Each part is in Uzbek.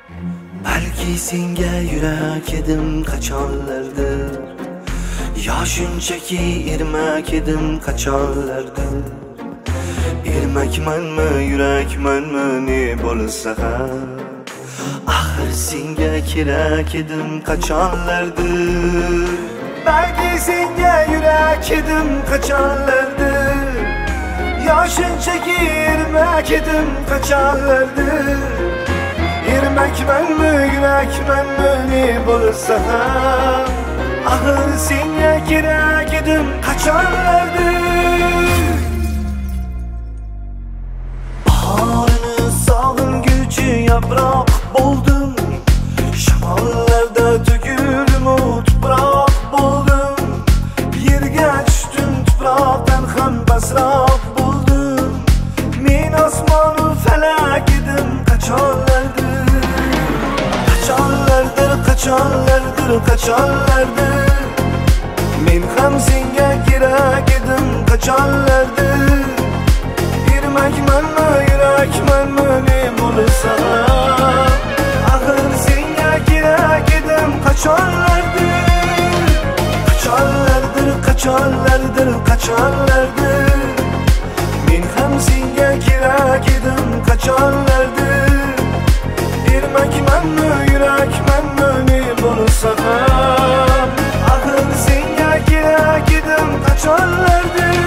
Balki senga yurak edim qachonlardir, yo shunchaki ermak edim qachonlardir. Ermakmanmi, yurakmanmi, ne bo'lsa ham axir senga kerak edim qachonlardir. Balki senga yurak edim qachonlardir, yo shunchaki ermak edim qachonlardir. Ermakmanmi, yurakmanmi, ne bo'lsa ham axir senga kerak edim qachonlardir. Bahorini sog'inguvchi yaproq bo'ldim, shamollarda to'kildim tuproq bo'ldim. Yerga tushdim, tuproqdan ham pastroq bo'ldim. Men osmonu falak edim qachonlardir, qachonlardir, qachonlardir, qachonlardir. Men ham senga kerak edim qachonlardir. Ermakmanmi, yurakmanmi, ne bo'lsa ham axir senga kerak edim qachonlardir. Qachonlardir, qachonlardir, qachonlardir. Men ham senga kerak edim qachonlardir. Ermakmanmi, yurakmanmi, ne bo'lsa ham axir senga kerak edim qachonlardir.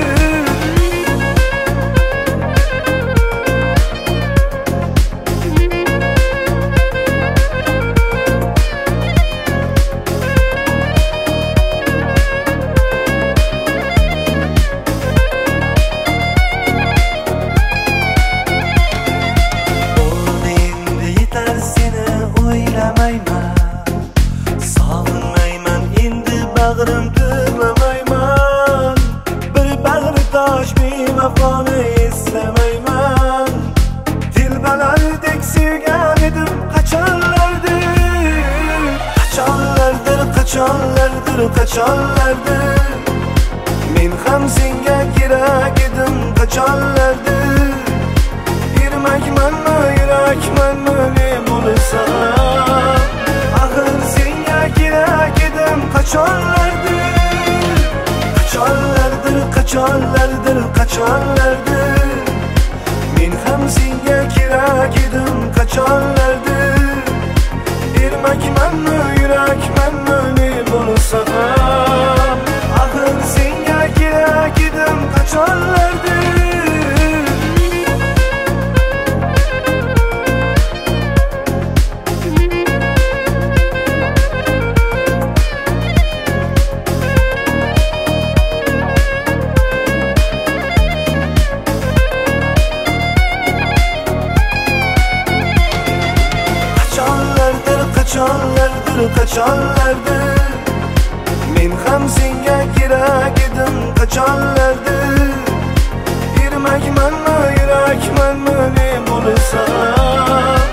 Sog'inmayman endi bag'rim tig'lamayman. Bir bag'ri tosh bevafoni eslamayman. Dilbalardek sevgan edim qachonlardir, qachonlardir, qachonlardir, qachonlardir. Men ham senga kerak edim qachonlardir. Ermakmanmi, yurakmanmi, ne bo'lsa ham axir senga kerak edim qachonlardir. Qachonlardir, qachonlardir, qachonlardir. Men ham senga kerak edim qachonlardir. Ermakmanmi, yurakmanmi, ne bo'lsa ham axir senga kerak edim qachonlardir. Qachonlardir, qachonlardir. Men ham senga kerak edim qachonlardir. Ermakmanmi, yurakmanmi, ne bo'lsa ham